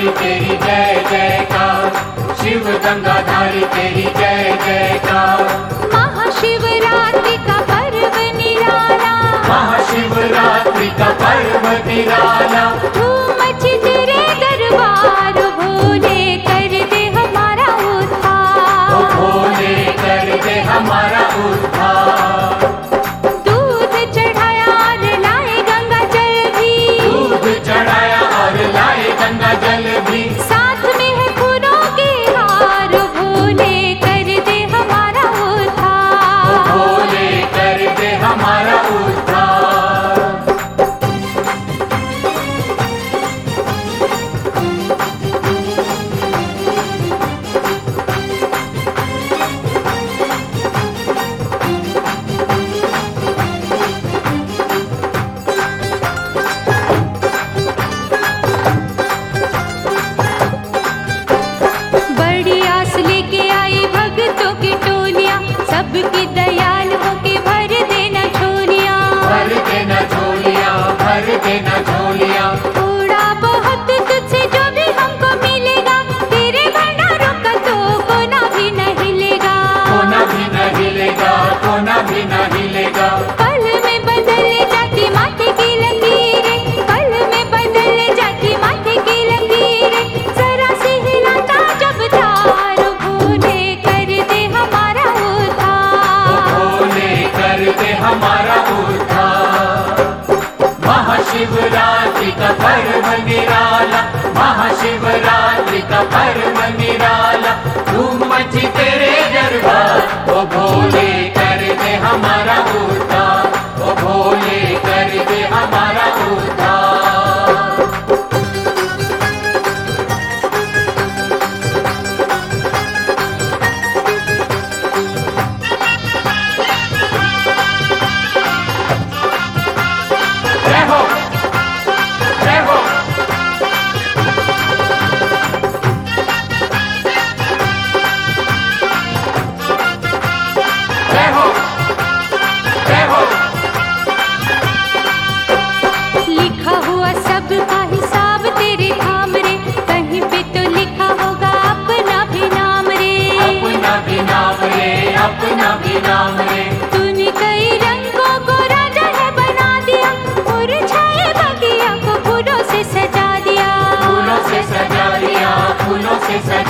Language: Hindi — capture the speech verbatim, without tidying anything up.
गंगाधारी तेरी जय जयकार, शिव गंगाधारी तेरी जय जयकार। महाशिवरात्रि का पर्व निराला, महाशिवरात्रि का पर्व निराला, धूम मची तेरे दरबार, भोले कर दे हमारा उद्धार, ओ भोले कर दे हमारा उद्धार। दूध चढ़ाया और लाए गंगा जल भी, दूध चढ़ाया और लाए गंगा जल भी, साथ में है फूलों के हार, भोले कर दे हमारा उद्धार, ओ भोले कर दे हमारा उद्धार। बड़ी आस लेके आई भक्तों की टोलियां, सबकी दयाल होके भर देना झोलियां, भर देना झोलियां, भर देना झोलियां, थोड़ा बहुत तुझसे जो भी हमको मिलेगा, तेरे भंडारों का तो कोना भी न हिलेगा, कोना भी न हिलेगा, कोना भी न हिलेगा। पल में बदल जाती माथे की लकीरें, पल में बदल जाती माथे की लकीरें, जरा से हिलाता जब तार, भोले कर दे हमारा ओ उद्धार, भोले कर दे हमारा उद्धार। महाशिवरात्रि का पर्व निराला, महाशिवरात्रि का पर्व निराला, धूम मची तेरे दरबार, ओ भोले कर दे हमारा उद्धार, ओ भोले कर दे हमारा उद्धार। जय हो, जय हो, जय हो, जय हो। लिखा हुआ सबका हिसाब तेरे धाम रे, कहीं पे तो लिखा होगा अपना भी नाम रे, अपना भी नाम रे, अपना भी नाम रे, तूने कई रंगों को राजा है बना दिया, मुरझाए बगिया को फूलों से सजा दिया, फूलों से सजा दिया, फूलों से सजा